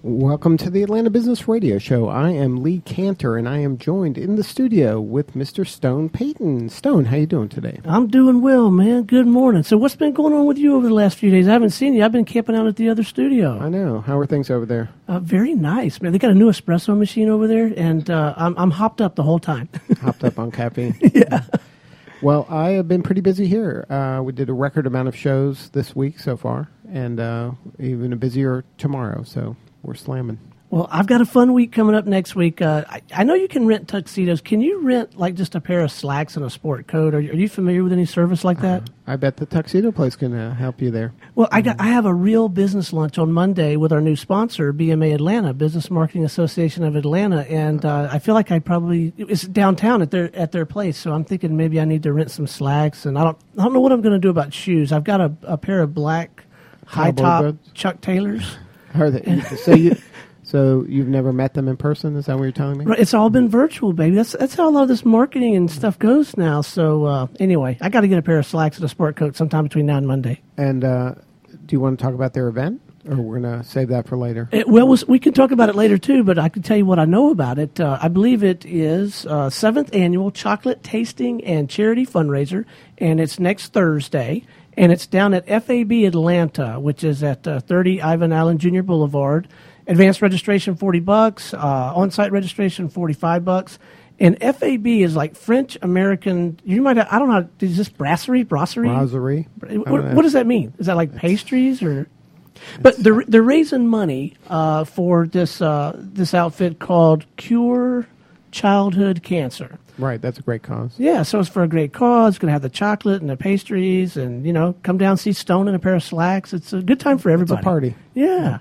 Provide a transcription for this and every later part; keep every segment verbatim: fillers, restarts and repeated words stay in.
Welcome to the Atlanta Business Radio Show. I am Lee Cantor, and I am joined in the studio with Mister Stone Payton. Stone, how you doing today? I'm doing well, man. Good morning. So what's been going on with you over the last few days? I haven't seen you. I've been camping out at the other studio. I know. How are things over there? Uh, very nice, man. They got a new espresso machine over there, and uh, I'm, I'm hopped up the whole time. Hopped up on caffeine? Yeah. Well, I have been pretty busy here. Uh, we did a record amount of shows this week so far, and uh, even a busier tomorrow, so we're slamming. Well, I've got a fun week coming up next week. Uh, I, I know you can rent tuxedos. Can you rent like just a pair of slacks and a sport coat? Are you, are you familiar with any service like that? Uh, I bet the tuxedo place can uh, help you there. Well, I got I have a real business lunch on Monday with our new sponsor, B M A Atlanta, Business Marketing Association of Atlanta, and uh, I feel like I probably it's downtown at their at their place. So I'm thinking maybe I need to rent some slacks, and I don't I don't know what I'm going to do about shoes. I've got a, a pair of black high top Chuck Taylors. Are they? So you, so you've never met them in person? Is that what you're telling me? Right, it's all been virtual, baby. That's that's how a lot of this marketing and stuff goes now. So uh, anyway, I got to get a pair of slacks and a sport coat sometime between now and Monday. And uh, do you want to talk about their event, or we're going to save that for later? It, well, we'll, we can talk about it later too. But I can tell you what I know about it. Uh, I believe it is uh, seventh annual chocolate tasting and charity fundraiser, and it's next Thursday. And it's down at F A B Atlanta, which is at uh, thirty Ivan Allen Junior Boulevard. Advanced registration forty bucks, uh, on-site registration forty-five bucks. And F A B is like French American. You might have, I don't know. Is this brasserie, brasserie? Brasserie. What, what does that mean? Is that like pastries or? But they're they're raising money uh, for this uh, this outfit called Cure Childhood Cancer. Right, that's a great cause. Yeah, so it's for a great cause. It's going to have the chocolate and the pastries, and, you know, come down, see Stone in a pair of slacks. It's a good time for everybody. It's a party. Yeah.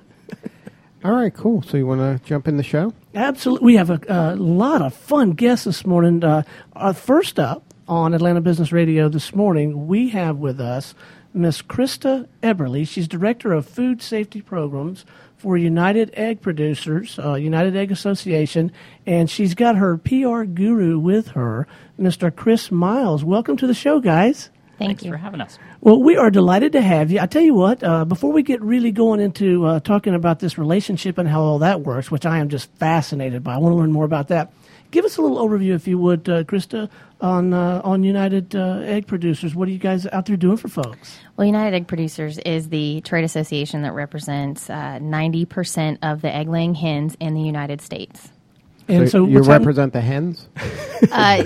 All right, cool. So you want to jump in the show? Absolutely. We have a, a lot of fun guests this morning. Uh, uh, first up on Atlanta Business Radio this morning, we have with us Miss Krista Eberly. She's Director of Food Safety Programs for United Egg Producers, uh, United Egg Association, and she's got her P R guru with her, Mister Chris Miles. Welcome to the show, guys. Thank Thanks you for having us. Well, we are delighted to have you. I tell you what, uh, before we get really going into uh, talking about this relationship and how all that works, which I am just fascinated by, I want to learn more about that. Give us a little overview, if you would, uh, Krista, on uh, on United uh, Egg Producers. What are you guys out there doing for folks? Well, United Egg Producers is the trade association that represents uh, ninety percent of the egg-laying hens in the United States. And so, so you represent the hens? Uh,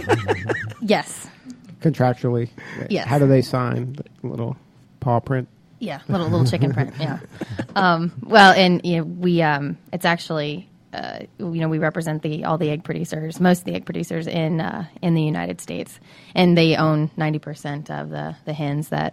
yes. Contractually? Yes. How do they sign? The little paw print? Yeah, little little chicken print, yeah. Um, well, and you know, we um, it's actually... Uh, you know, we represent the all the egg producers, most of the egg producers in uh, in the United States, and they own ninety percent of the, the hens that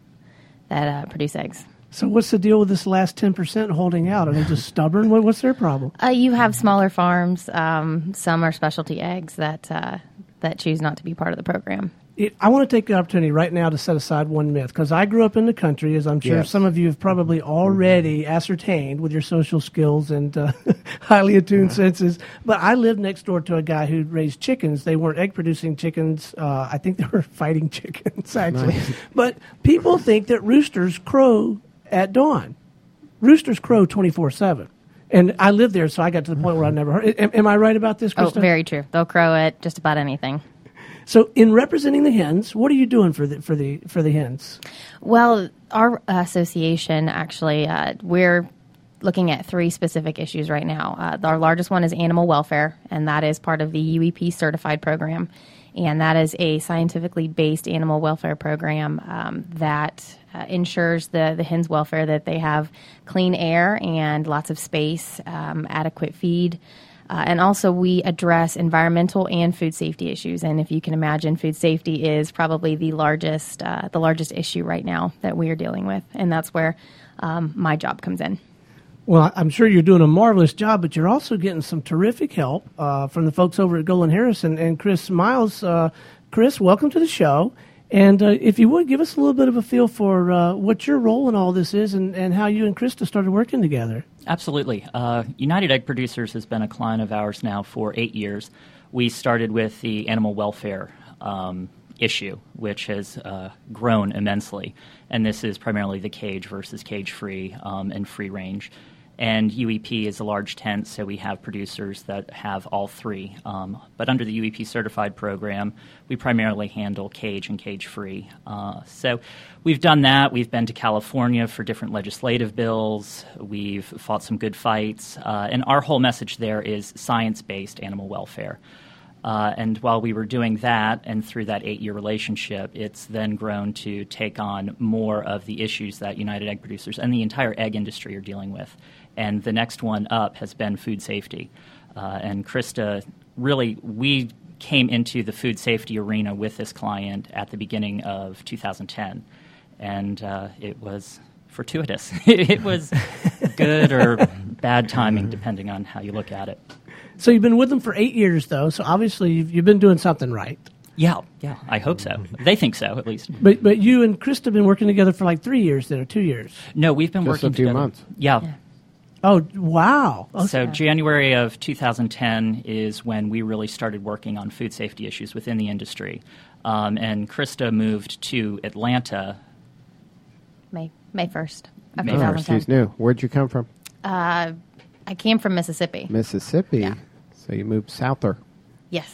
that uh, produce eggs. So, what's the deal with this last ten percent holding out? Are they just stubborn? What, what's their problem? Uh, you have smaller farms. Um, some are specialty eggs that uh, that choose not to be part of the program. It, I want to take the opportunity right now to set aside one myth, because I grew up in the country, as I'm sure yes. some of you have probably already mm-hmm. ascertained with your social skills and uh, highly attuned uh-huh. senses. But I lived next door to a guy who raised chickens. They weren't egg-producing chickens. Uh, I think they were fighting chickens, actually. Nice. But people think that roosters crow at dawn. Roosters crow twenty-four seven. And I lived there, so I got to the point where I never heard. Am, am I right about this, Krista? Oh, very true. They'll crow at just about anything. So, in representing the hens, what are you doing for the for the for the hens? Well, our association actually, uh, we're looking at three specific issues right now. Uh, our largest one is animal welfare, and that is part of the U E P certified program, and that is a scientifically based animal welfare program um, that uh, ensures the the hens' welfare, that they have clean air and lots of space, um, adequate feed. Uh, and also, we address environmental and food safety issues. And if you can imagine, food safety is probably the largest uh, the largest issue right now that we are dealing with. And that's where um, my job comes in. Well, I'm sure you're doing a marvelous job, but you're also getting some terrific help uh, from the folks over at Golan Harris and, and Chris Miles. Uh, Chris, welcome to the show. And uh, if you would, give us a little bit of a feel for uh, what your role in all this is and, and how you and Krista started working together. Absolutely. Uh, United Egg Producers has been a client of ours now for eight years. We started with the animal welfare um, issue, which has uh, grown immensely. And this is primarily the cage versus cage-free um, and free-range. And U E P is a large tent, so we have producers that have all three. Um, but under the U E P certified program, we primarily handle cage and cage-free. Uh, so we've done that. We've been to California for different legislative bills. We've fought some good fights. Uh, and our whole message there is science-based animal welfare. Uh, and while we were doing that, and through that eight-year relationship, it's then grown to take on more of the issues that United Egg Producers and the entire egg industry are dealing with. And the next one up has been food safety. Uh, and Krista, really, we came into the food safety arena with this client at the beginning of two thousand ten. And uh, it was fortuitous. It was good or bad timing, depending on how you look at it. So you've been with them for eight years, though, so obviously you've, you've been doing something right. Yeah, yeah, I hope so. They think so, at least. But but you and Krista have been working together for like three years then, or two years? No, we've been Just working a few together. months. Yeah. Yeah. Oh, wow. Okay. So January of two thousand ten is when we really started working on food safety issues within the industry. Um, and Krista moved to Atlanta. May May first of May two Oh, thousand ten. she's new. Where'd you come from? Uh, I came from Mississippi. Mississippi. Yeah. So you moved souther. Yes.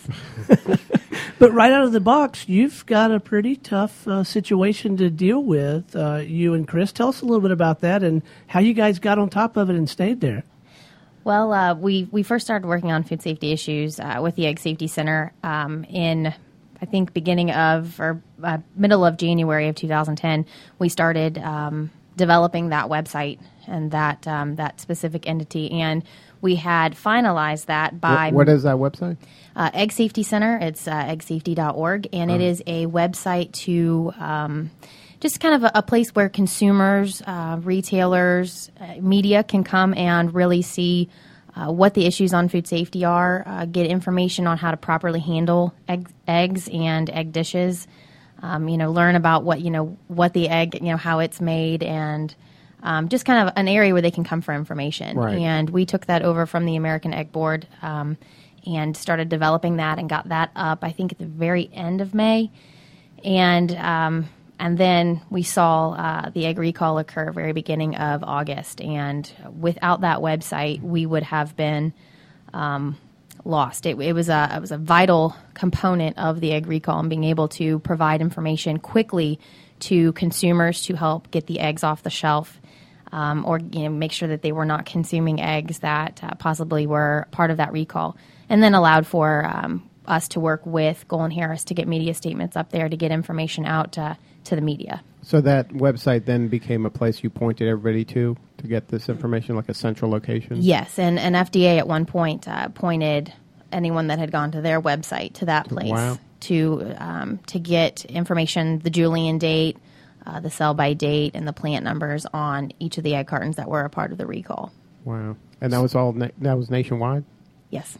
But right out of the box, you've got a pretty tough uh, situation to deal with, uh, you and Chris. Tell us a little bit about that and how you guys got on top of it and stayed there. Well, uh, we we first started working on food safety issues uh, with the Egg Safety Center um, in, I think, beginning of or uh, middle of January of two thousand ten. We started um, developing that website and that um, that specific entity, and we had finalized that by What, what is that website? uh, Egg Safety Center. It's uh, egg safety dot org, and it is a website to um, just kind of a, a place where consumers, uh, retailers, uh, media can come and really see uh, what the issues on food safety are, uh, get information on how to properly handle egg, eggs and egg dishes, um, you know, learn about what, you know, what the egg, you know, how it's made, and Um, just kind of an area where they can come for information. Right. And we took that over from the American Egg Board um, and started developing that and got that up, I think, at the very end of May. And um, and then we saw uh, the egg recall occur very beginning of August. And without that website, we would have been um, lost. It, it was a it was a vital component of the egg recall and being able to provide information quickly to consumers to help get the eggs off the shelf. Um, or you know, make sure that they were not consuming eggs that uh, possibly were part of that recall, and then allowed for um, us to work with Golan Harris to get media statements up there to get information out uh, to the media. So that website then became a place you pointed everybody to to get this information, like a central location? Yes, and, and F D A at one point uh, pointed anyone that had gone to their website to that place Wow. to um, to get information, the Julian date, Uh, the sell-by date, and the plant numbers on each of the egg cartons that were a part of the recall. Wow. And that was all, na- that was nationwide? Yes.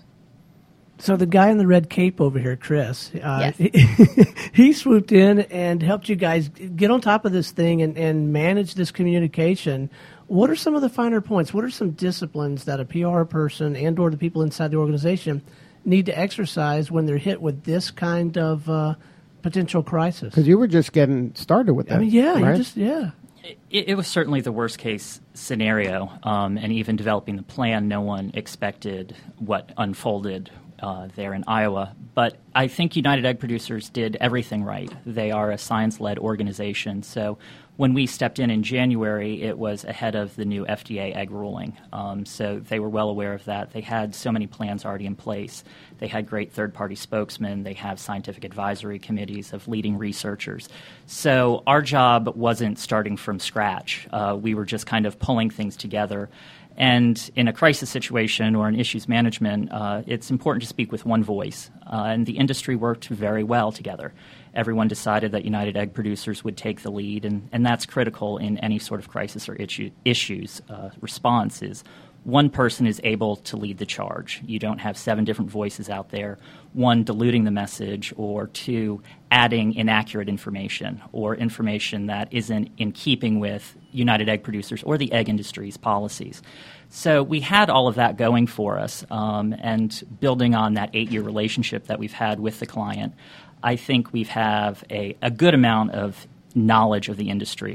So the guy in the red cape over here, Chris, uh, Yes. he, he swooped in and helped you guys get on top of this thing and, and manage this communication. What are some of the finer points? What are some disciplines that a P R person and or the people inside the organization need to exercise when they're hit with this kind of uh, potential crisis? Because you were just getting started with that. I mean, yeah, right? you just, yeah. It, it was certainly the worst case scenario, um, and even developing the plan, no one expected what unfolded uh, there in Iowa. But I think United Egg Producers did everything right. They are a science-led organization, so when we stepped in in January, it was ahead of the new F D A egg ruling. Um, so they were well aware of that. They had so many plans already in place. They had great third-party spokesmen. They have scientific advisory committees of leading researchers. So our job wasn't starting from scratch. Uh, we were just kind of pulling things together. And in a crisis situation or in issues management, uh, it's important to speak with one voice. Uh, and the industry worked very well together. Everyone decided that United Egg Producers would take the lead, and, and that's critical in any sort of crisis or issue, issues uh, response is one person is able to lead the charge. You don't have seven different voices out there, one diluting the message, or two adding inaccurate information or information that isn't in keeping with United Egg Producers or the egg industry's policies. So we had all of that going for us, um, and building on that eight-year relationship that we've had with the client, I think we have a, a good amount of knowledge of the industry.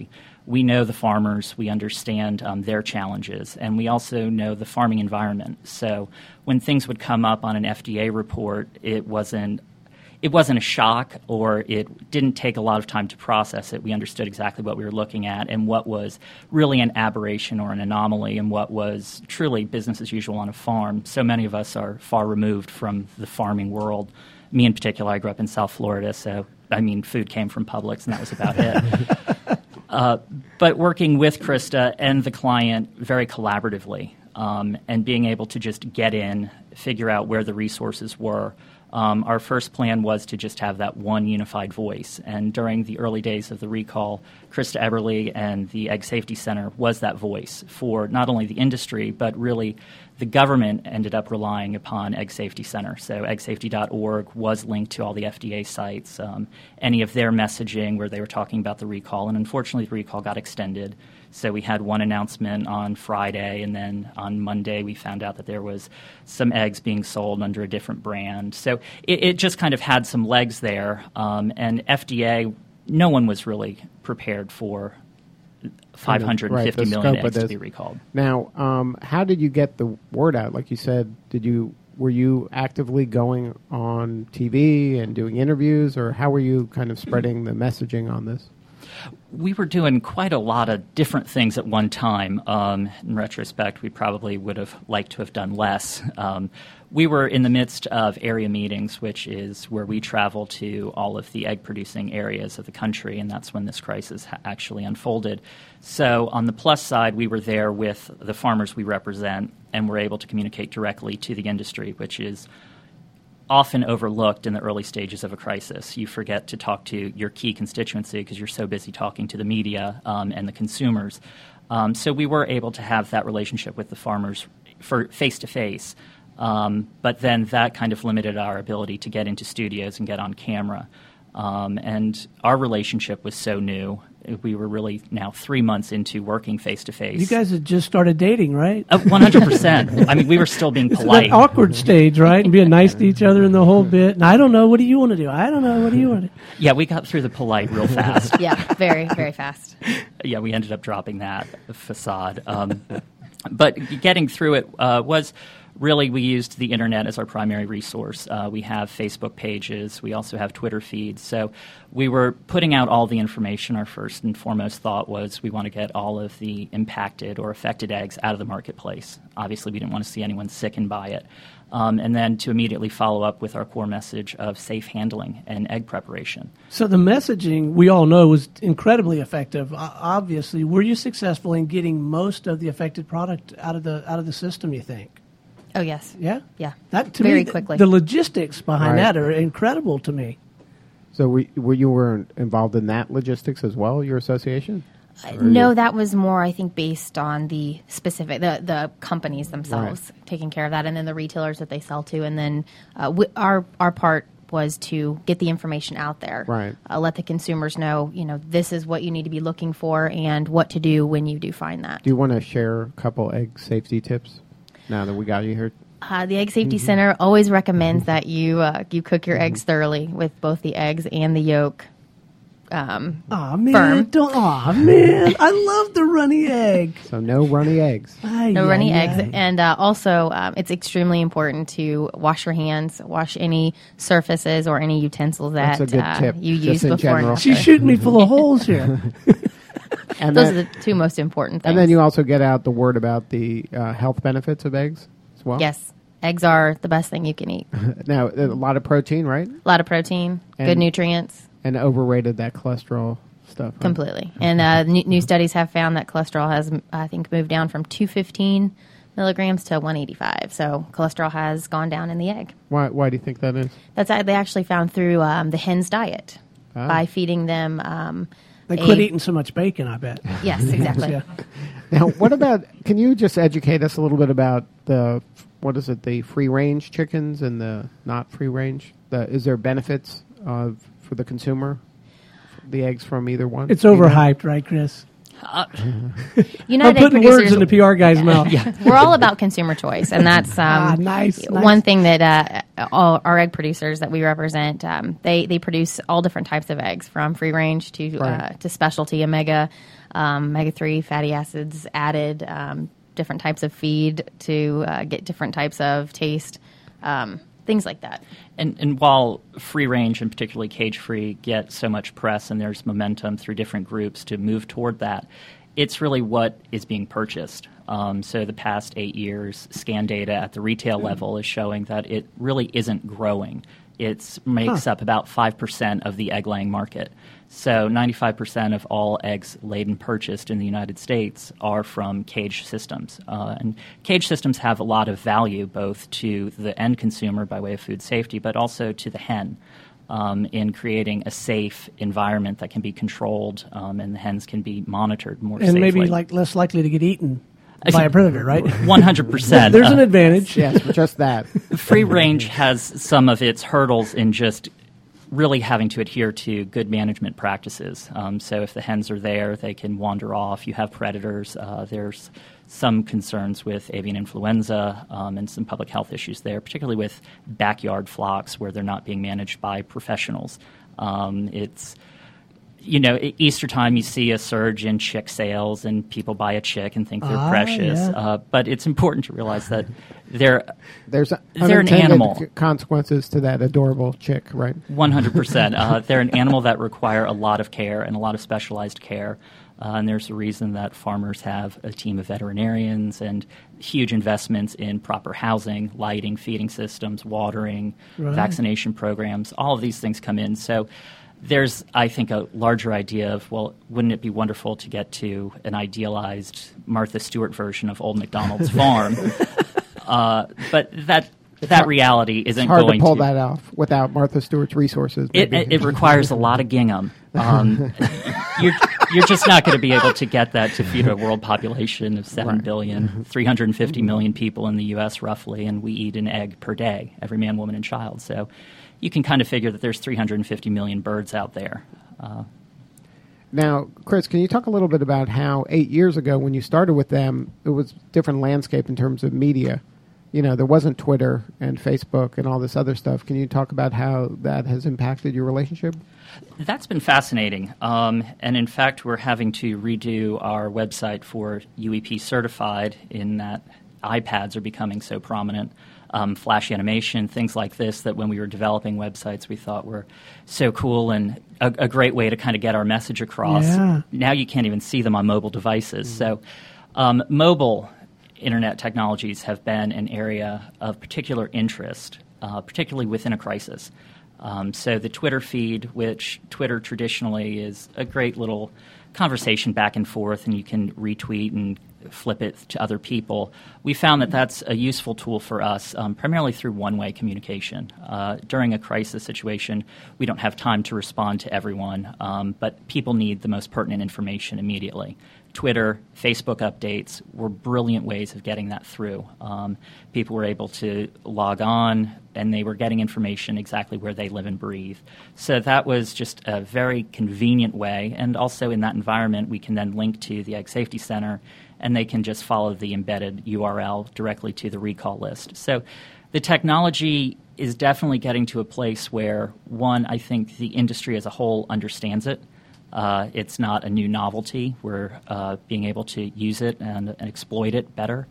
we know the farmers, we understand um, their challenges, and we also know the farming environment. So when things would come up on an F D A report, it wasn't it wasn't a shock, or it didn't take a lot of time to process it. We understood exactly what we were looking at and what was really an aberration or an anomaly and what was truly business as usual on a farm. So many of us are far removed from the farming world. Me in particular, I grew up in South Florida, so, I mean, food came from Publix, and that was about it. uh, but working with Krista and the client very collaboratively, um, and being able to just get in, figure out where the resources were. Um, our first plan was to just have that one unified voice. And during the early days of the recall, Krista Eberly and the Egg Safety Center was that voice for not only the industry, but really the government ended up relying upon Egg Safety Center. So egg safety dot org was linked to all the F D A sites, um, any of their messaging where they were talking about the recall. And unfortunately, the recall got extended. So we had one announcement on Friday, and then on Monday we found out that there was some eggs being sold under a different brand. So it, it just kind of had some legs there. Um, and F D A, no one was really prepared for five hundred fifty right, million eggs to be recalled. Now, um, how did you get the word out? Like you said, did you were you actively going on T V and doing interviews, or how were you kind of spreading the messaging on this? We were doing quite a lot of different things at one time. Um, in retrospect, we probably would have liked to have done less. Um, we were in the midst of area meetings, which is where we travel to all of the egg-producing areas of the country, and that's when this crisis ha- actually unfolded. So on the plus side, we were there with the farmers we represent, and were able to communicate directly to the industry, which is often overlooked in the early stages of a crisis. You forget to talk to your key constituency because you're so busy talking to the media um, and the consumers. Um, so we were able to have that relationship with the farmers for face-to-face. Um, but then that kind of limited our ability to get into studios and get on camera. Um, and our relationship was so new. We were really now three months into working face-to-face. You guys had just started dating, right? Uh, one hundred percent. I mean, we were still being It's polite. that awkward stage, right? And being nice to each other in the whole bit. And I don't know, what do you want to do? I don't know, what do you want to do? Yeah, we got through the polite real fast. Yeah, very, very fast. Yeah, we ended up dropping that facade. Um, but getting through it uh, was really, we used the internet as our primary resource. Uh, we have Facebook pages. We also have Twitter feeds. So we were putting out all the information. Our first and foremost thought was we want to get all of the impacted or affected eggs out of the marketplace. Obviously, we didn't want to see anyone sickened by it. Um, and then to immediately follow up with our core message of safe handling and egg preparation. So the messaging, we all know, was incredibly effective. Uh, obviously, were you successful in getting most of the affected product out of the out of the system, you think? Oh, yes. Yeah? Yeah. That to Very me, th- quickly. The logistics behind Right. that are incredible to me. So we, were you were involved in that logistics as well, your association? Uh, Or no, you- that was more, I think, based on the specific, the, the companies themselves taking care of that, and then the retailers that they sell to. And then uh, we, our our part was to get the information out there. Right. Uh, let the consumers know, you know, this is what you need to be looking for and what to do when you do find that. Do you want to share a couple egg safety tips now that we got you here? Uh, the Egg Safety Mm-hmm. Center always recommends that you uh, you cook your eggs thoroughly with both the eggs and the yolk. Um, Aw, man. Firm. Don't, aw, man. I love the runny egg. So no runny eggs. Ay, no ay, runny ay. eggs. And uh, also, um, it's extremely important to wash your hands, wash any surfaces or any utensils that That's a good uh, tip, you just use in before and general. after. She's shooting me full of holes here. And Those then, are the two most important things. and then you also get out the word about the uh, health benefits of eggs as well? Yes, eggs are the best thing you can eat. Now, a lot of protein, right? A lot of protein, good And- nutrients. And overrated that cholesterol stuff. Right? Completely. And uh, new, new studies have found that cholesterol has, I think, moved down from two fifteen milligrams to one eighty-five. So cholesterol has gone down in the egg. Why, why do you think that is? That's uh, they actually found through um, the hen's diet Oh. by feeding them. Um, They a- quit eating so much bacon, I bet. Yes, exactly. Yeah. Now, what about, can you just educate us a little bit about the, what is it, the free-range chickens and the not free-range? The, is there benefits uh, for the consumer, the eggs from either one? It's overhyped, right, Chris? United I'm Egg putting words Producers, in the P R guy's mouth. we're all about consumer choice, and that's um, Ah, nice, one nice. thing that uh, all our egg producers that we represent, um, they they produce all different types of eggs, from free range to Right. uh, to specialty omega um, omega three fatty acids added, um, different types of feed to uh, get different types of taste, um, things like that. And, and while free range and particularly cage free get so much press, and there's momentum through different groups to move toward that, it's really what is being purchased. Um, so the past eight years, scan data at the retail level is showing that it really isn't growing. It makes Huh. up about five percent of the egg-laying market. So ninety-five percent of all eggs laid and purchased in the United States are from cage systems. Uh, and cage systems have a lot of value both to the end consumer by way of food safety, but also to the hen. Um, in creating a safe environment that can be controlled, um, and the hens can be monitored more And safely. maybe like less likely to get eaten by a predator, right? one hundred percent. There's an Uh, advantage. Yes, for just that. Free range has some of its hurdles in just really having to adhere to good management practices. Um, so if the hens are there, they can wander off. You have predators. Uh, there's some concerns with avian influenza um, and some public health issues there, particularly with backyard flocks where they're not being managed by professionals. Um, it's You know, at Easter time, you see a surge in chick sales, and people buy a chick and think they're Ah, precious. yeah. Uh, but it's important to realize that they're There's They're an unintended animal. c- consequences to that adorable chick, right? one hundred percent. Uh, they're an animal that require a lot of care and a lot of specialized care. Uh, and there's a reason that farmers have a team of veterinarians and huge investments in proper housing, lighting, feeding systems, watering, Right. vaccination programs. All of these things come in. So there's, I think, a larger idea of, well, wouldn't it be wonderful to get to an idealized Martha Stewart version of Old MacDonald's farm? uh, but that that reality isn't It's hard going to pull that off without Martha Stewart's resources. It, maybe. it, it requires a lot of gingham. Um, you're, you're just not going to be able to get that to feed a world population of seven Right. billion, three hundred fifty million people in the U S roughly, and we eat an egg per day, every man, woman, and child. So you can kind of figure that there's three hundred fifty million birds out there. Uh, Now, Chris, can you talk a little bit about how eight years ago when you started with them, it was a different landscape in terms of media? You know, there wasn't Twitter and Facebook and all this other stuff. Can you talk about how that has impacted your relationship? That's been fascinating. Um, and in fact, we're having to redo our website for U E P certified in that iPads are becoming so prominent. Um, flash animation, things like this, that when we were developing websites, we thought were so cool and a, a great way to kind of get our message across. Yeah. Now you can't even see them on mobile devices. So um, mobile internet technologies have been an area of particular interest, uh, particularly within a crisis. Um, so the Twitter feed, which Twitter traditionally is a great little conversation back and forth, and you can retweet and flip it to other people. We found that that's a useful tool for us, um, primarily through one-way communication. Uh, during a crisis situation, we don't have time to respond to everyone, um, but people need the most pertinent information immediately. Twitter, Facebook updates were brilliant ways of getting that through. Um, people were able to log on, and they were getting information exactly where they live and breathe. So that was just a very convenient way. And also in that environment, we can then link to the Egg Safety Center, and they can just follow the embedded U R L directly to the recall list. So the technology is definitely getting to a place where, one, I think the industry as a whole understands it. Uh, it's not a new novelty. We're uh, being able to use it and, and exploit it better.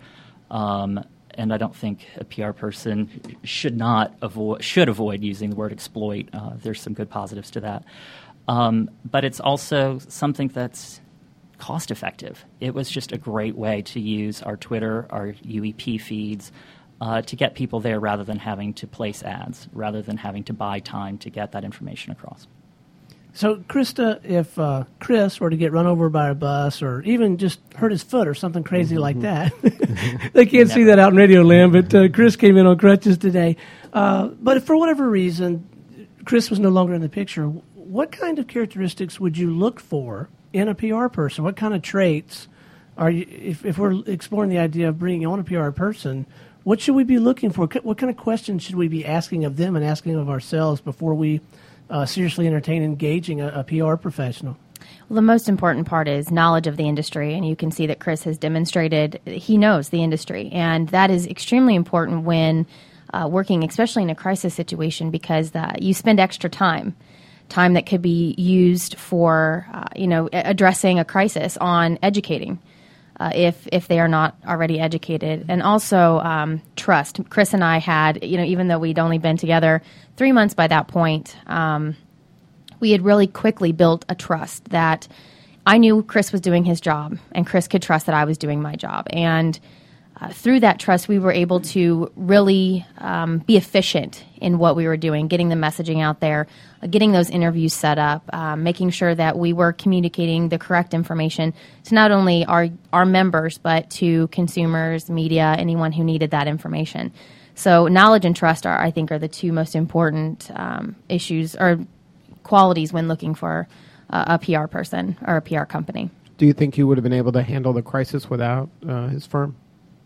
Um, and I don't think a P R person should not avoid should avoid using the word exploit. Uh, there's some good positives to that. Um, but it's also something that's cost effective. It was just a great way to use our Twitter, our U E P feeds, uh, to get people there rather than having to place ads, rather than having to buy time to get that information across. So, Krista, if uh, Chris were to get run over by a bus or even just hurt his foot or something crazy like that, they can't see that out in Radio Land, but uh, Chris came in on crutches today. Uh, but if for whatever reason Chris was no longer in the picture, what kind of characteristics would you look for in a P R person? What kind of traits are you, if, if we're exploring the idea of bringing on a P R person, what should we be looking for? What kind of questions should we be asking of them and asking of ourselves before we Uh, seriously entertain engaging a, a P R professional? Well, the most important part is knowledge of the industry, and you can see that Chris has demonstrated he knows the industry, and that is extremely important when uh, working, especially in a crisis situation, because uh, you spend extra time, time that could be used for, uh, you know, addressing a crisis, on educating. Uh, if if they are not already educated. And also um, trust. Chris and I had, you know, even though we'd only been together three months by that point, um, we had really quickly built a trust that I knew Chris was doing his job, and Chris could trust that I was doing my job. And uh, through that trust, we were able to really um, be efficient in what we were doing, getting the messaging out there, uh, getting those interviews set up, um, making sure that we were communicating the correct information to not only our, our members, but to consumers, media, anyone who needed that information. So knowledge and trust are, I think, are the two most important um, issues or qualities when looking for uh, a P R person or a P R company. Do you think you would have been able to handle the crisis without uh, his firm?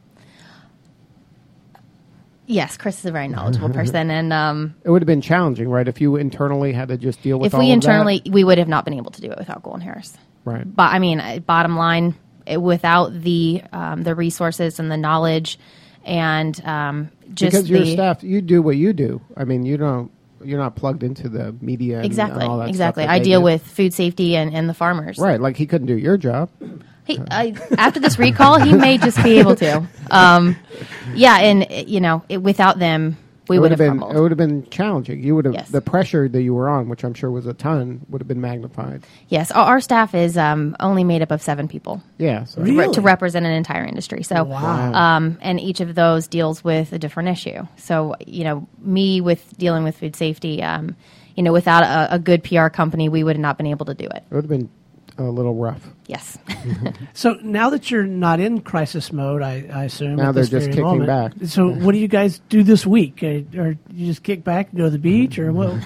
Yes, Chris is a very knowledgeable person, and um, it would have been challenging, right? If you internally had to just deal with if all we of internally, that? we would have not been able to do it without Golin Harris. Right. But I mean, uh, bottom line, it, without the um, the resources and the knowledge, and um, just because your the, staff, you do what you do. I mean, you don't. You're not plugged into the media. And, exactly, and all that exactly. stuff that I they deal do. with food safety and, and the farmers. Right, like he couldn't do your job. He, I, after this recall, he may just be able to. Um, yeah, and you know, it, without them, we it would have been. crumbled. It would have been challenging. You would have Yes. the pressure that you were on, which I'm sure was a ton, would have been magnified. Yes, our, our staff is um, only made up of seven people. Yeah, so. Really? re- to represent an entire industry. So, Wow. um, and each of those deals with a different issue. So, you know, me with dealing with food safety, um, you know, without a, a good P R company, we would have not been able to do it. It would have been a little rough. Yes. So now that you're not in crisis mode, I, I assume Now at they're this just very kicking moment, back. So what do you guys do this week? Uh, or you just kick back and go to the beach, or what?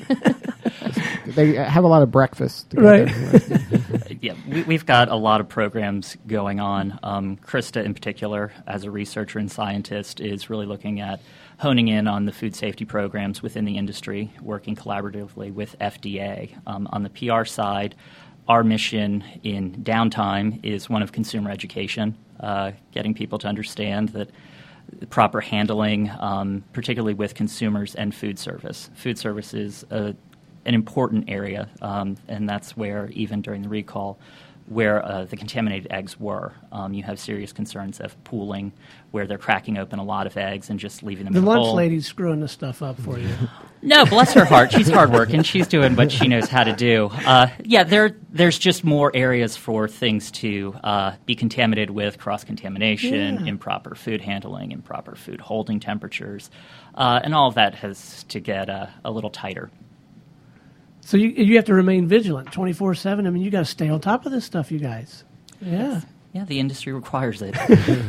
They have a lot of breakfast together. Right. Yeah, we, we've got a lot of programs going on. Um, Krista, in particular, as a researcher and scientist, is really looking at honing in on the food safety programs within the industry, working collaboratively with F D A. Um, on the P R side, our mission in downtime is one of consumer education, uh, getting people to understand that proper handling, um, particularly with consumers and food service. Food service is a an important area, um, and that's where, even during the recall, where uh, the contaminated eggs were, um, you have serious concerns of pooling, where they're cracking open a lot of eggs and just leaving them The in the lunch bowl. lady's screwing this stuff up for you. No, bless her heart. She's hardworking. She's doing what she knows how to do. Uh, yeah, there, there's just more areas for things to uh, be contaminated with, cross-contamination, Yeah. improper food handling, improper food holding temperatures, uh, and all of that has to get uh, a little tighter. So you you have to remain vigilant twenty-four seven. I mean, you got to stay on top of this stuff, you guys. Yeah. Yeah, the industry requires it.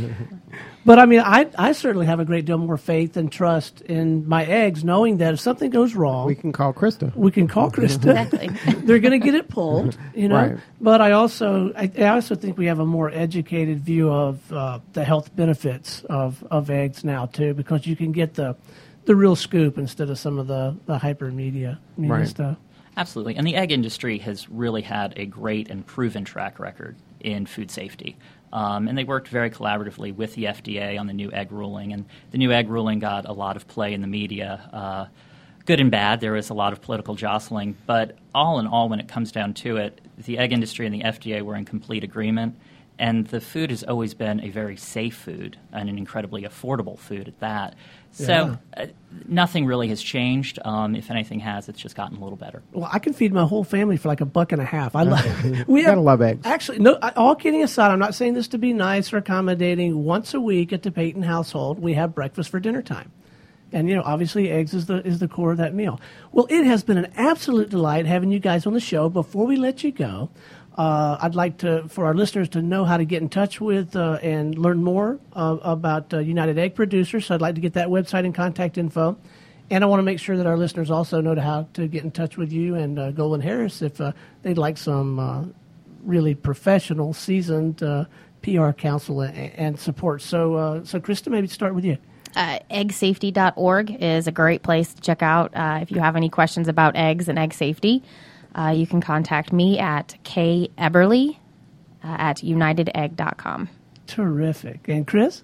But I mean, I I certainly have a great deal more faith and trust in my eggs, knowing that if something goes wrong, We can call Krista. we can call Krista. Exactly. They're going to get it pulled, you know. Right. But I also, I, I also think we have a more educated view of uh, the health benefits of, of eggs now too, because you can get the the real scoop instead of some of the the hyper media, media Right. stuff. Absolutely. And the egg industry has really had a great and proven track record in food safety. Um, and they worked very collaboratively with the F D A on the new egg ruling. And the new egg ruling got a lot of play in the media, uh, good and bad. There was a lot of political jostling. But all in all, when it comes down to it, the egg industry and the F D A were in complete agreement. And the food has always been a very safe food and an incredibly affordable food at that. So uh, nothing really has changed. Um, if anything has, it's just gotten a little better. Well, I can feed my whole family for like a buck and a half. I love. We You gotta love eggs. Actually, no. I- All kidding aside, I'm not saying this to be nice or accommodating. Once a week at the Peyton household, we have breakfast for dinner time, and you know, obviously, eggs is the is the core of that meal. Well, it has been an absolute delight having you guys on the show. Before we let you go, uh, I'd like to for our listeners to know how to get in touch with uh, and learn more uh, about uh, United Egg Producers. So I'd like to get that website and contact info. And I want to make sure that our listeners also know how to get in touch with you and uh, Golin Harris if uh, they'd like some uh, really professional, seasoned uh, P R counsel and, and support. So, uh, so Krista, maybe start with you. Uh, egg safety dot org is a great place to check out. Uh, if you have any questions about eggs and egg safety, uh, you can contact me at k eberly uh, at united egg dot com. Terrific. And Chris?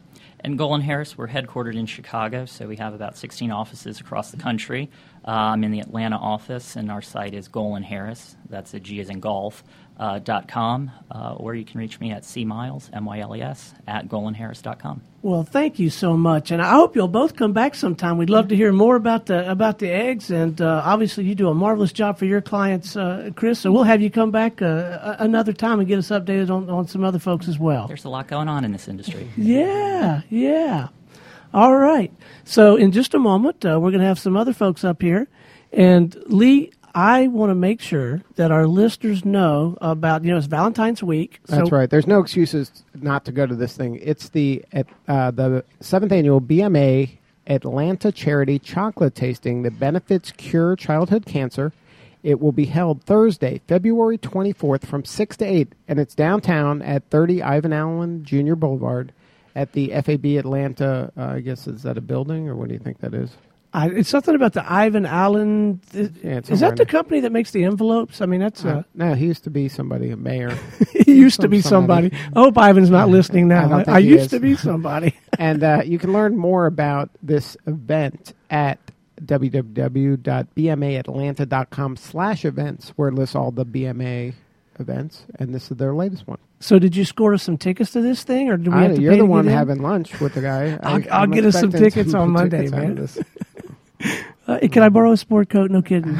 And Golan Harris, we're headquartered in Chicago, so we have about sixteen offices across the country. Uh, I'm in the Atlanta office, and our site is Golan Harris. That's a G as in golf, uh, dot com, uh, or you can reach me at C Miles, M Y L E S, at golan harris dot com. Well, thank you so much, and I hope you'll both come back sometime. We'd love to hear more about the about the eggs, and uh, obviously you do a marvelous job for your clients, uh, Chris. So we'll have you come back uh, another time and get us updated on, on some other folks as well. There's a lot going on in this industry. Yeah, yeah. All right. So in just a moment, uh, we're going to have some other folks up here, and Lee, I want to make sure that our listeners know about, you know, it's Valentine's week. So That's right. There's no excuses not to go to this thing. It's the uh, the seventh annual B M A Atlanta Charity Chocolate Tasting that benefits Cure Childhood Cancer. It will be held Thursday, February twenty-fourth from six to eight, and it's downtown at thirty Ivan Allen Junior Boulevard at the F A B Atlanta. Uh, I guess, is that a building, or what do you think that is? I, it's something about the Ivan Allen. Th- Yeah, is that the company that makes the envelopes? I mean, that's uh, Uh, no, he used to be somebody, a mayor. he used to be somebody. somebody. I hope Ivan's not listening I now. don't I, think I he used is. to be somebody. And uh, you can learn more about this event at w w w dot b m a atlanta dot com slash events, where it lists all the B M A events, and this is their latest one. So, did you score us some tickets to this thing, or do we I, have to you're pay the to one get in? having lunch with the guy. I'll, I, I'll I'm get us some expecting tickets some on Monday, tickets out of man. this. Uh, can I borrow a sport coat? No kidding.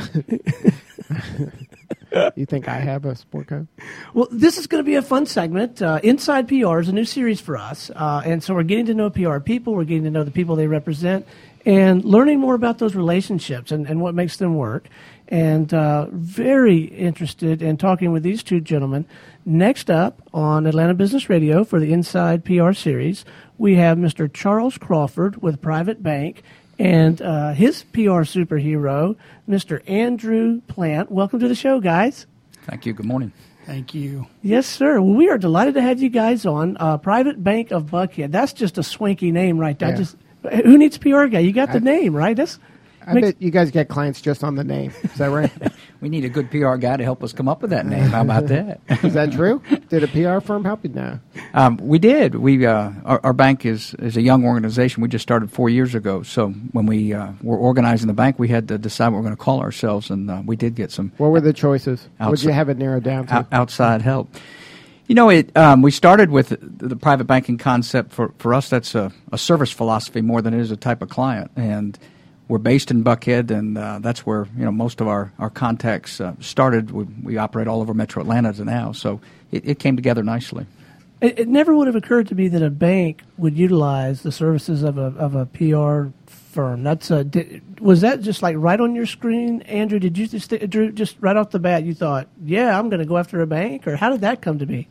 You think I have a sport coat? Well, this is going to be a fun segment. Uh, Inside P R is a new series for us. Uh, and so we're getting to know P R people. We're getting to know the people they represent and learning more about those relationships and, and what makes them work. And uh, very interested in talking with these two gentlemen. Next up on Atlanta Business Radio for the Inside P R series, we have Mister Charles Crawford with Private Bank and uh, his P R superhero, Mister Andrew Plant. Welcome to the show, guys. Thank you. Good morning. Thank you. Yes, sir. Well, we are delighted to have you guys on. Uh, Private Bank of Buckhead. That's just a swanky name right there. Yeah. Just who needs a P R guy? You got the I- name, right? That's I makes- bet you guys get clients just on the name. Is that right? We need a good P R guy to help us come up with that name. How about that? Is that true? Did a P R firm help you? No. Um, we did. We uh, our, our bank is, is a young organization. We just started four years ago. So when we uh, were organizing the bank, we had to decide what we're going to call ourselves, and uh, we did get some What were the choices? What did you Outside- have it narrowed down to? out, outside help. You know, it. Um, we started with the, the private banking concept. For, for us, that's a, a service philosophy more than it is a type of client. And we're based in Buckhead, and uh, that's where you know most of our our contacts uh, started. We, we operate all over Metro Atlanta now, so it, it came together nicely. It, it never would have occurred to me that a bank would utilize the services of a of a P R firm. That's a. Did, was that just like right on your screen, Andrew? Did you just Drew, just right off the bat you thought, yeah, I'm going to go after a bank, or how did that come to be?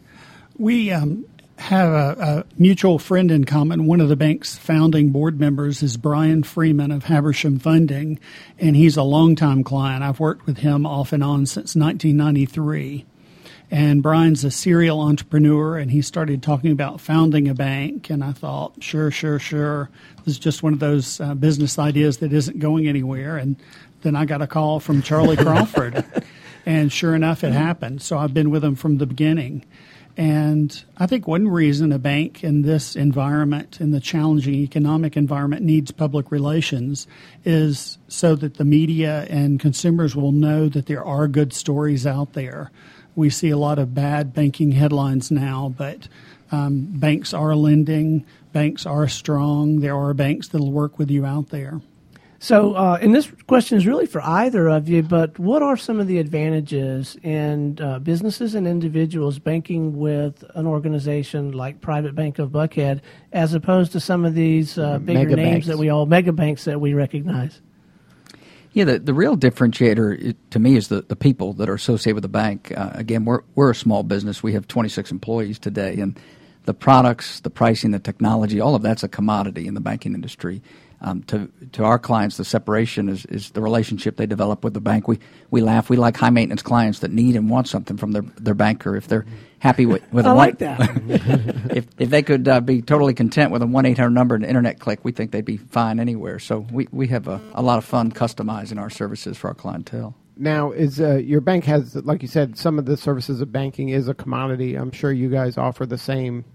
We um, have a, a mutual friend in common. One of the bank's founding board members is Brian Freeman of Habersham Funding, and he's a longtime client. I've worked with him off and on since nineteen ninety-three. And Brian's a serial entrepreneur, and he started talking about founding a bank. And I thought, sure, sure, sure. This is just one of those uh, business ideas that isn't going anywhere. And then I got a call from Charlie Crawford, and sure enough, it happened. So I've been with him from the beginning. And I think one reason a bank in this environment, in the challenging economic environment, needs public relations is so that the media and consumers will know that there are good stories out there. We see a lot of bad banking headlines now, but um, banks are lending, banks are strong, there are banks that will work with you out there. So, uh, and this question is really for either of you, but what are some of the advantages in uh, businesses and individuals banking with an organization like Private Bank of Buckhead as opposed to some of these uh, bigger Mega names banks. that we all, mega banks that we recognize? Yeah, the, the real differentiator it, to me is the, the people that are associated with the bank. Uh, again, we're we're a small business. We have twenty-six employees today, and the products, the pricing, the technology, all of that's a commodity in the banking industry. Um, to to our clients, the separation is, is the relationship they develop with the bank. We we laugh. We like high maintenance clients that need and want something from their, their banker. If they're happy with, with I a like one, that. if if they could uh, be totally content with a one eight hundred number and an internet click, we think they'd be fine anywhere. So we, we have a, a lot of fun customizing our services for our clientele. Now, is uh, your bank has, like you said, some of the services of banking is a commodity. I'm sure you guys offer the same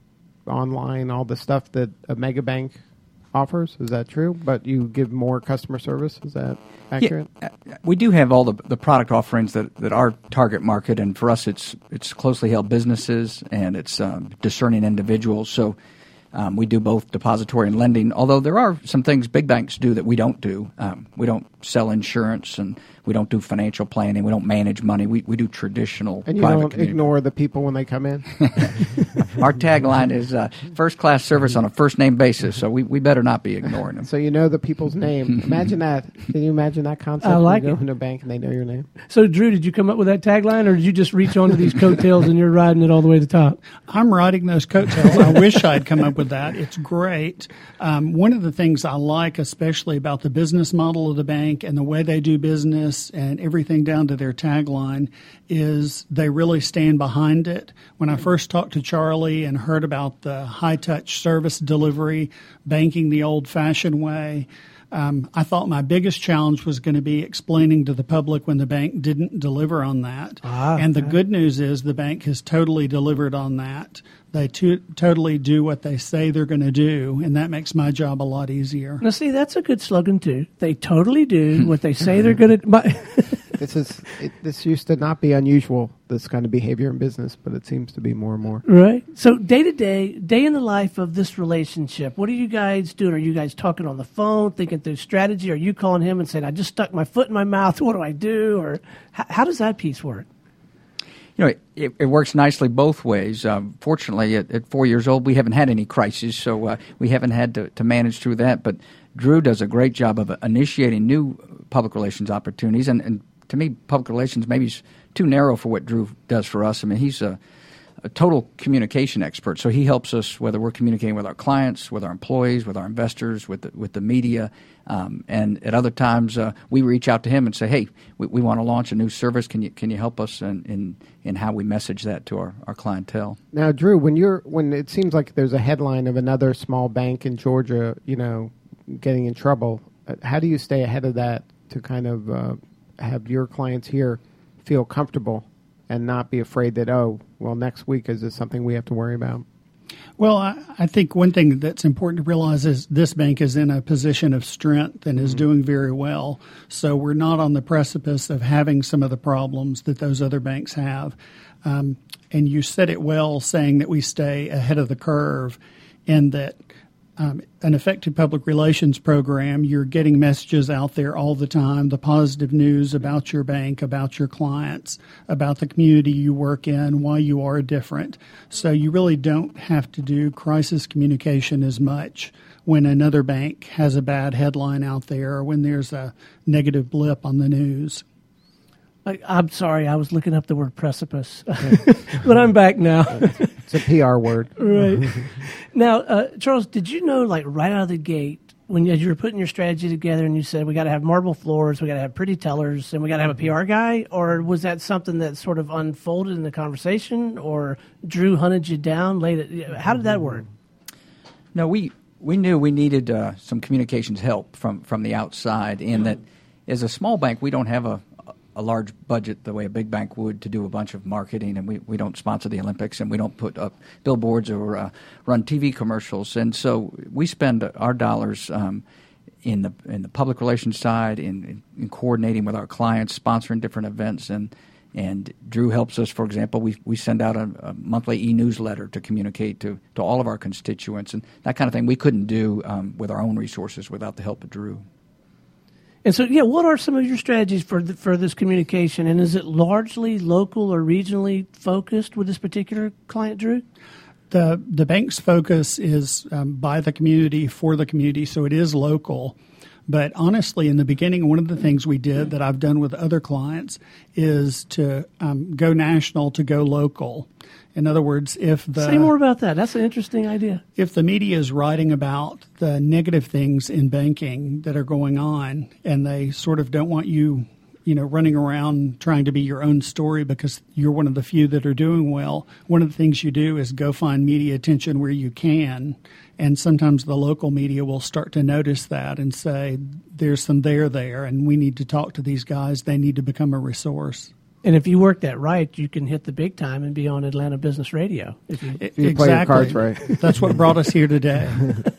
online, all the stuff that a mega bank offers. Is that true? But you give more customer service. Is that accurate? Yeah, we do have all the the product offerings that, that our target market, and for us, it's it's closely held businesses and it's um, discerning individuals. So um, we do both depository and lending. Although there are some things big banks do that we don't do. Um, we don't sell insurance, and we don't do financial planning. We don't manage money. We we do traditional. And you private don't community. ignore the people when they come in. Our tagline is uh, first class service on a first name basis. So we, we better not be ignoring them. So you know the people's name. Imagine that. Can you imagine that concept? I like you go it. into a bank and they know your name. So, Drew, did you come up with that tagline, or did you just reach onto these coattails and you're riding it all the way to the top? I'm riding those coattails. I wish I'd come up with that. It's great. Um, one of the things I like, especially about the business model of the bank and the way they do business and everything down to their tagline, is they really stand behind it. When I first talked to Charlie and heard about the high-touch service delivery, banking the old-fashioned way, Um, I thought my biggest challenge was going to be explaining to the public when the bank didn't deliver on that. Ah, and the okay. good news is the bank has totally delivered on that. They to- totally do what they say they're going to do, and that makes my job a lot easier. Now, see, that's a good slogan, too. They totally do what they say they're going to. This is it, this used to not be unusual, this kind of behavior in business, but it seems to be more and more. Right. So day to day, day in the life of this relationship, what are you guys doing? Are you guys talking on the phone, thinking through strategy? Are you calling him and saying, I just stuck my foot in my mouth, what do I do? Or how, how does that piece work? You know, it, it works nicely both ways. Um, fortunately, at, at four years old, we haven't had any crises, so uh, we haven't had to, to manage through that. But Drew does a great job of initiating new public relations opportunities. And, and to me, public relations maybe is too narrow for what Drew does for us. I mean, he's a, a total communication expert. So he helps us whether we're communicating with our clients, with our employees, with our investors, with the, with the media. Um, and at other times, uh, we reach out to him and say, hey, we, we want to launch a new service. Can you can you help us in, in, in how we message that to our, our clientele? Now, Drew, when you're when it seems like there's a headline of another small bank in Georgia, you know, getting in trouble, uh, how do you stay ahead of that to kind of uh, have your clients here feel comfortable and not be afraid that, oh, well, next week, is this something we have to worry about? Well, I, I think one thing that's important to realize is this bank is in a position of strength and is mm-hmm. doing very well. So we're not on the precipice of having some of the problems that those other banks have. Um, and you said it well, saying that we stay ahead of the curve, and that Um, an effective public relations program, you're getting messages out there all the time, the positive news about your bank, about your clients, about the community you work in, why you are different. So you really don't have to do crisis communication as much when another bank has a bad headline out there or when there's a negative blip on the news. I, I'm sorry, I was looking up the word precipice, but I'm back now. It's a P R word. Right. Now, uh, Charles, did you know, like, right out of the gate, when you, as you were putting your strategy together and you said, we got to have marble floors, we got to have pretty tellers, and we got to have a P R guy? Or was that something that sort of unfolded in the conversation, or Drew hunted you down? Laid it, how did that work? No, we, we knew we needed uh, some communications help from, from the outside, in that as a small bank, we don't have a a large budget the way a big bank would to do a bunch of marketing, and we, we don't sponsor the Olympics, and we don't put up billboards or uh, run T V commercials. And so we spend our dollars um, in the in the public relations side, in, in coordinating with our clients, sponsoring different events. And and Drew helps us. For example, we we send out a, a monthly e-newsletter to communicate to, to all of our constituents, and that kind of thing we couldn't do um, with our own resources without the help of Drew. And so, yeah, what are some of your strategies for the, for this communication? And is it largely local or regionally focused with this particular client, Drew? The the bank's focus is um, by the community, for the community, so it is local. But honestly, in the beginning, one of the things we did that I've done with other clients is to um, go national to go local. In other words, if the say more about that. That's an interesting idea. If the media is writing about the negative things in banking that are going on, and they sort of don't want you, you know, running around trying to be your own story because you're one of the few that are doing well, one of the things you do is go find media attention where you can. And sometimes the local media will start to notice that and say, there's some there there, and we need to talk to these guys. They need to become a resource. And if you work that right, you can hit the big time and be on Atlanta Business Radio. If you, If you exactly. play your cards right. That's what brought us here today.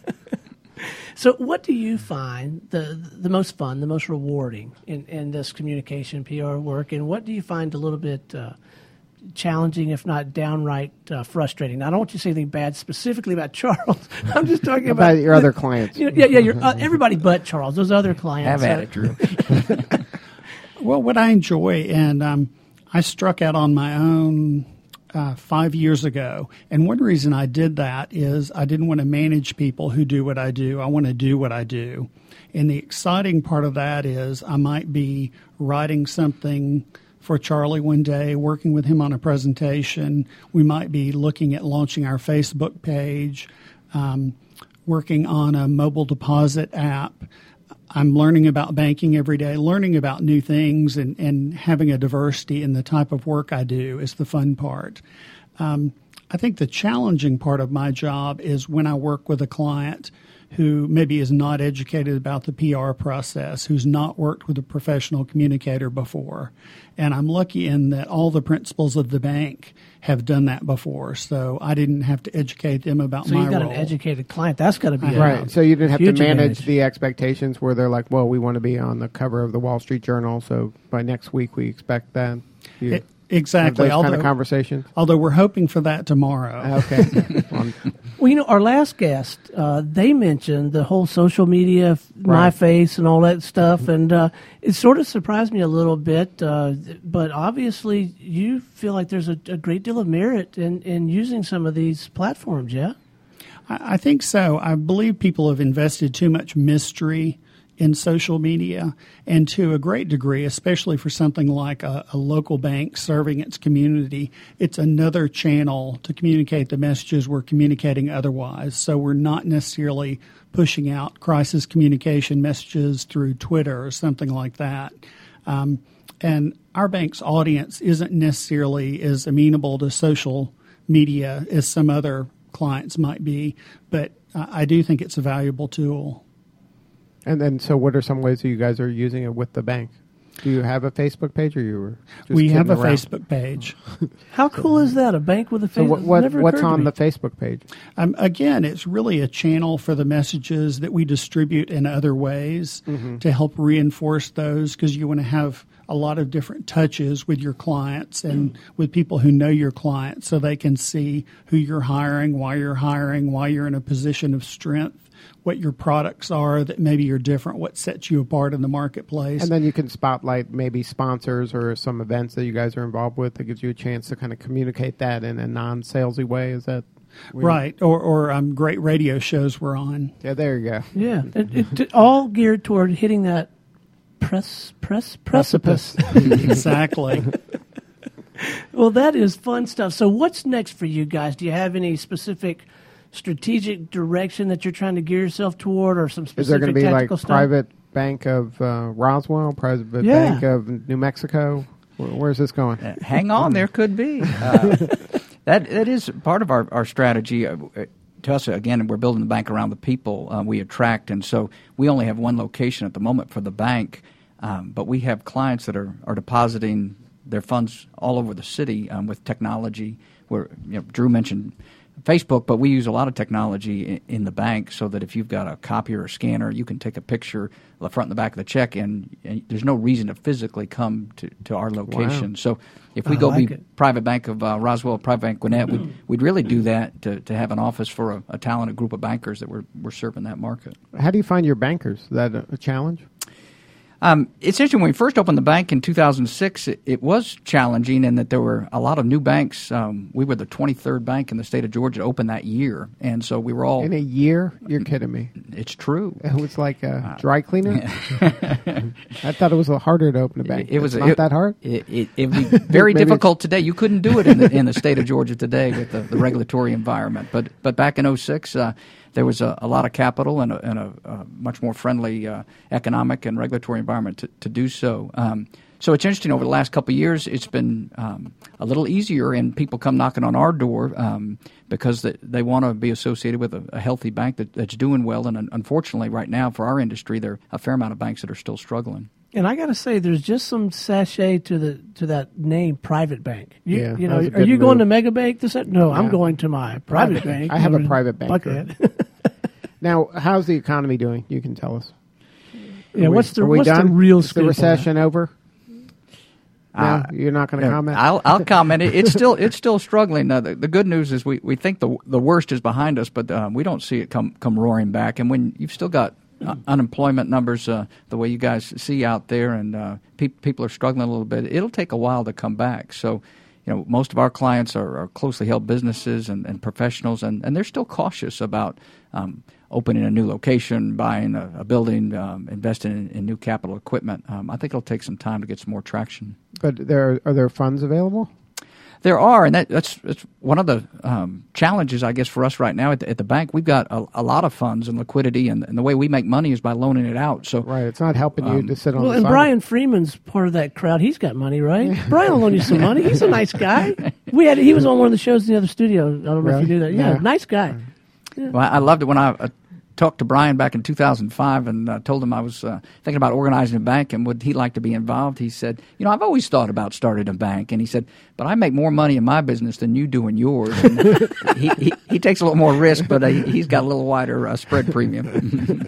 So what do you find the the most fun, the most rewarding in, in this communication P R work, and what do you find a little bit uh, challenging, if not downright uh, frustrating? Now, I don't want you to say anything bad specifically about Charles. I'm just talking about, About your other clients. You know, yeah, yeah, your, uh, everybody but Charles. Those other clients. Have at uh, it, Drew. Well, what I enjoy, and um, I struck out on my own uh, five years ago. And one reason I did that is I didn't want to manage people who do what I do. I want to do what I do. And the exciting part of that is I might be writing something for Charlie one day, working with him on a presentation. We might be looking at launching our Facebook page, um, working on a mobile deposit app. I'm learning about banking every day, learning about new things, and, and having a diversity in the type of work I do is the fun part. Um, I think the challenging part of my job is when I work with a client who maybe is not educated about the P R process, who's not worked with a professional communicator before. And I'm lucky in that all the principals of the bank have done that before, so I didn't have to educate them about So my you've got role. an educated client. That's got to be a Right. So you didn't have to huge manage advantage. the expectations where they're like, well, we want to be on the cover of the Wall Street Journal, so by next week we expect that. You It- exactly. have those kind although, of conversations. although we're hoping for that tomorrow. Okay. On- Well, you know, our last guest, uh, they mentioned the whole social media, f- my Right. face and all that stuff, and uh, it sort of surprised me a little bit. Uh, but obviously, you feel like there's a, a great deal of merit in, in using some of these platforms, yeah? I, I think so. I believe people have invested too much mystery in social media, and to a great degree, especially for something like a, a local bank serving its community, it's another channel to communicate the messages we're communicating otherwise. So we're not necessarily pushing out crisis communication messages through Twitter or something like that. Um, and our bank's audience isn't necessarily as amenable to social media as some other clients might be, but uh, I do think it's a valuable tool. and then, so what are some ways that you guys are using it with the bank? Do you have a Facebook page, or you were just We have a kidding around? Facebook page. How cool is that? A bank with a So Facebook? what, what Never what's occurred to on me. the Facebook page? Um, again, it's really a channel for the messages that we distribute in other ways Mm-hmm. to help reinforce those, because you want to have a lot of different touches with your clients and with people who know your clients so they can see who you're hiring, why you're hiring, why you're in a position of strength, what your products are that maybe you're different, what sets you apart in the marketplace. And then you can spotlight maybe sponsors or some events that you guys are involved with that gives you a chance to kind of communicate that in a non-salesy way. Is that where you- Right, or, or um, great radio shows we're on. Yeah, there you go. Yeah, it, it, it- all geared toward hitting that press, press, precipice. Exactly. Well, that is fun stuff. So what's next for you guys? Do you have any specific strategic direction that you're trying to gear yourself toward, or some Is there specific going to be like tactical stuff? private bank of uh, Roswell, private Yeah. bank of New Mexico? Where, where's this going? Uh, hang on, there could be. Uh, that that is part of our, our strategy. Uh, to us, again, we're building the bank around the people uh, we attract, and so we only have one location at the moment for the bank, um, but we have clients that are, are depositing their funds all over the city um, with technology. Where you know, Drew mentioned Facebook, but we use a lot of technology in, in the bank so that if you've got a copier or scanner, you can take a picture of the front and the back of the check, and, and there's no reason to physically come to, to our location. Wow. So if we I go like be it. Private Bank of uh, Roswell, Private Bank Gwinnett, we'd, we'd really do that to, to have an office for a, a talented group of bankers that we're, we're serving that market. How do you find your bankers? Is that a, a challenge? Um, it's interesting, when we first opened the bank in two thousand six, it, it was challenging in that there were a lot of new banks. Um, we were the twenty-third bank in the state of Georgia to open that year, and so we were all... In a year? You're kidding me. It's true. It was like a dry cleaner? I thought it was a harder to open a bank. It, it was It's not it, that hard? It, it, it would be very Maybe difficult today. You couldn't do it in the, in the state of Georgia today with the, the regulatory environment. But but back in oh six, uh, there was a, a lot of capital and a, and a, a much more friendly uh, economic and regulatory environment to, to do so. Um, so it's interesting, over the last couple of years, it's been um, a little easier, and people come knocking on our door um, because they, they want to be associated with a, a healthy bank that, that's doing well. And un- unfortunately, right now, for our industry, there are a fair amount of banks that are still struggling. And I got to say, there's just some sachet to the to that name, private bank. You, Yeah, you that know, was a are good you going to move. Mega Bank? This no, I'm Yeah. going to my private, Private. bank. I have a over in private banker. Buckhead. Now, how's the economy doing? You can tell us. yeah, Are we- what's the are we what's done? the real Is the scoop on recession over? No, Uh, you're not going to Yeah, comment. I'll, I'll comment. It, it's still it's still struggling. Uh, the, the good news is we, we think the the worst is behind us, but um, we don't see it come come roaring back. And when you've still got uh, unemployment numbers uh, the way you guys see out there, and uh, pe- people are struggling a little bit, it'll take a while to come back. So, you know, most of our clients are, are closely held businesses and, and professionals, and, and they're still cautious about um, opening a new location, buying a, a building, um, investing in, in new capital equipment. Um, I think it'll take some time to get some more traction. But there are there funds available? There are, and that, that's, that's one of the um, challenges, I guess, for us right now at the, at the bank. We've got a, a lot of funds and liquidity, and, and the way we make money is by loaning it out. So, Right, it's not helping you Um, to sit on Well, the and side. Brian Freeman's part of that crowd. He's got money, right? Brian will loan you some money. He's a nice guy. We had he was on one of the shows in the other studio. I don't know Really? if you knew that. Yeah, Yeah. nice guy. well, I loved it when I uh, talked to Brian back in two thousand five and uh, told him I was uh, thinking about organizing a bank and would he like to be involved. He said, you know, I've always thought about starting a bank. And he said, but I make more money in my business than you do in yours. And he, he, he takes a little more risk, but uh, he's got a little wider uh, spread premium.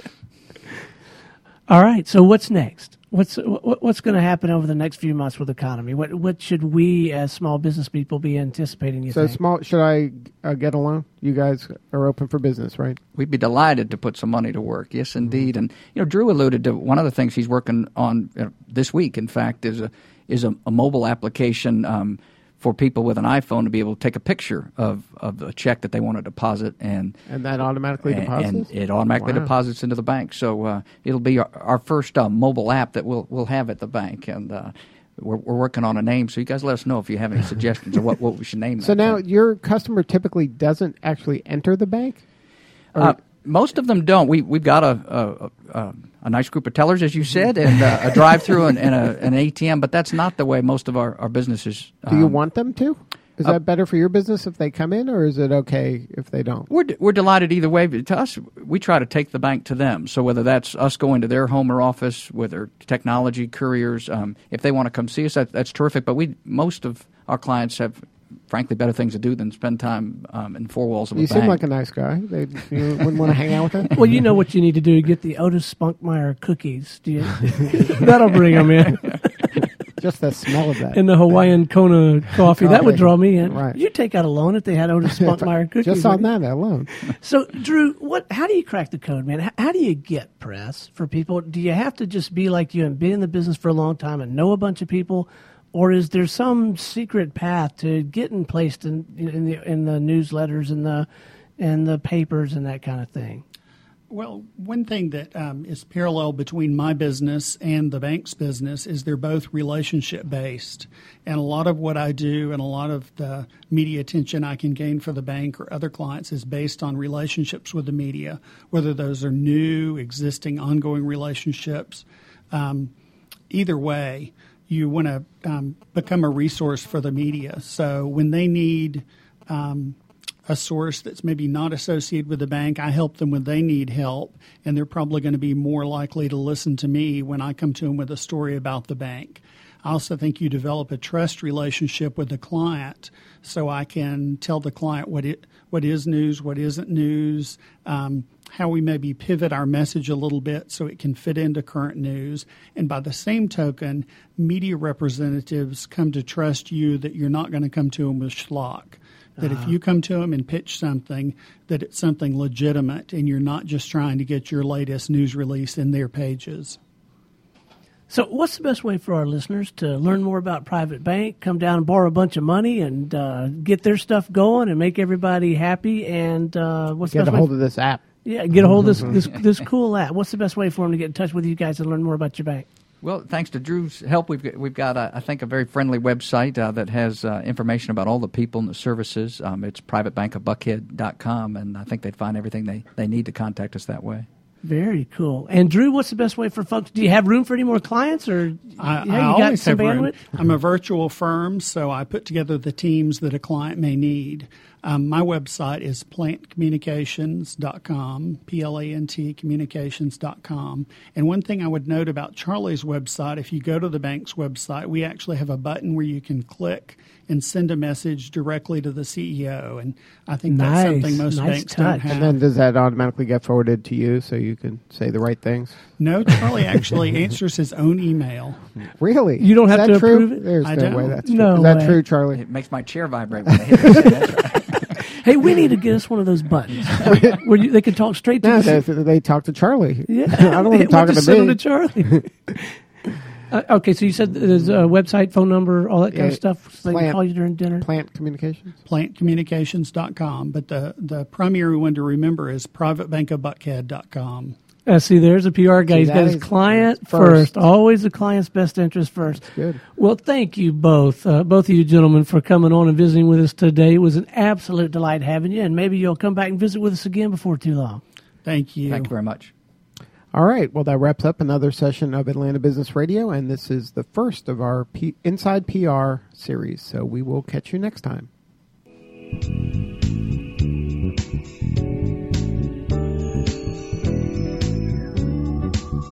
All right. So what's next? What's what, what's going to happen over the next few months with the economy? What what should we as small business people be anticipating? You So think? small. Should I uh, get a loan? You guys are open for business, right? We'd be delighted to put some money to work. Yes, indeed. And you know, Drew alluded to one of the things he's working on uh, this week. In fact, is a is a, a mobile application um, for people with an iPhone to be able to take a picture of, of a check that they want to deposit, and And that automatically and, deposits. and it automatically Wow. deposits into the bank. So uh, it'll be our, our first uh, mobile app that we'll we'll have at the bank, and uh, we're, we're working on a name. So you guys let us know if you have any suggestions of what, what we should name that. So now thing. your customer typically doesn't actually enter the bank? Or- Uh, most of them don't. We we've got a a, a, a nice group of tellers, as you said, and uh, a drive-through and, and a, an A T M. But that's not the way most of our, our businesses. Do you um, want them to? Is uh, that better for your business if they come in, or is it okay if they don't? We're d- we're delighted either way. But to us, we try to take the bank to them. So whether that's us going to their home or office with their technology couriers, um, if they want to come see us, that, that's terrific. But we most of our clients have, frankly, better things to do than spend time um, in four walls of You a seem bank. like a nice guy. They, you wouldn't want to hang out with him? Well, you know what you need to do: get the Otis Spunkmeyer cookies. Do you? That'll bring them in, Just the smell of that. and the Hawaiian Kona coffee. That would Coffee. draw me in. Right. You'd take out a loan if they had Otis Spunkmeyer cookies. Just on wouldn't you? that alone. So, Drew, what? How do you crack the code, man? How, how do you get press for people? Do you have to just be like you and be in the business for a long time and know a bunch of people, or is there some secret path to getting placed in in the in the newsletters and the and the papers and that kind of thing? Well, one thing that um, is parallel between my business and the bank's business is they're both relationship based. And a lot of what I do and a lot of the media attention I can gain for the bank or other clients is based on relationships with the media, whether those are new, existing, ongoing relationships. Um, either way, you want to um, become a resource for the media. So when they need um, a source that's maybe not associated with the bank, I help them when they need help, and they're probably going to be more likely to listen to me when I come to them with a story about the bank. I also think you develop a trust relationship with the client, so I can tell the client what it what is news, what isn't news, um, how we maybe pivot our message a little bit so it can fit into current news. And by the same token, media representatives come to trust you that you're not going to come to them with schlock. That if you come to them and pitch something, that it's something legitimate and you're not just trying to get your latest news release in their pages. So, what's the best way for our listeners to learn more about Private Bank, come down and borrow a bunch of money, and uh, get their stuff going and make everybody happy? And uh, what's the Get best a hold way? of this app. Yeah, get a hold of this, this this cool app. What's the best way for them to get in touch with you guys and learn more about your bank? Well, thanks to Drew's help, we've got, we've got uh, I think, a very friendly website uh, that has uh, information about all the people and the services. Um, it's private bank of buckhead dot com, and I think they'd find everything they, they need to contact us that way. Very cool. And Drew, what's the best way for folks? Do you have room for any more clients, or I, yeah, I you got always some have room. bandwidth? I'm a virtual firm, so I put together the teams that a client may need. Um, my website is plant communications dot com, P L A N T communications dot com. And one thing I would note about Charlie's website, if you go to the bank's website, we actually have a button where you can click and send a message directly to the C E O. And I think that's Nice. something most Nice banks touch. don't have. And then does that automatically get forwarded to you so you can say the right things? No, Charlie actually answers his own email. Really? You don't Is have that to true? approve it? There's I no don't. way that's true. No Is that way. true, Charlie? It makes my chair vibrate when I hit this. That's right. Hey, we need to get us one of those buttons where you, they can talk straight to No, the they, they talk to Charlie. Yeah. I don't want We'll them talking just to send me. them to Charlie. uh, okay, so you said there's a website, phone number, all that kind Yeah, of stuff, so they can plant- call you during dinner. Plant Communications? plant communications dot com. But the, the primary one to remember is private bank of buckhead dot com. Uh, see, there's a P R guy. See, He's that got his is- client that's first. first. Always the client's best interest first. Good. Well, thank you both, uh, both of you gentlemen, for coming on and visiting with us today. It was an absolute delight having you, and maybe you'll come back and visit with us again before too long. Thank you. Thank you very much. All right. Well, that wraps up another session of Atlanta Business Radio, and this is the first of our P- Inside P R series. So we will catch you next time.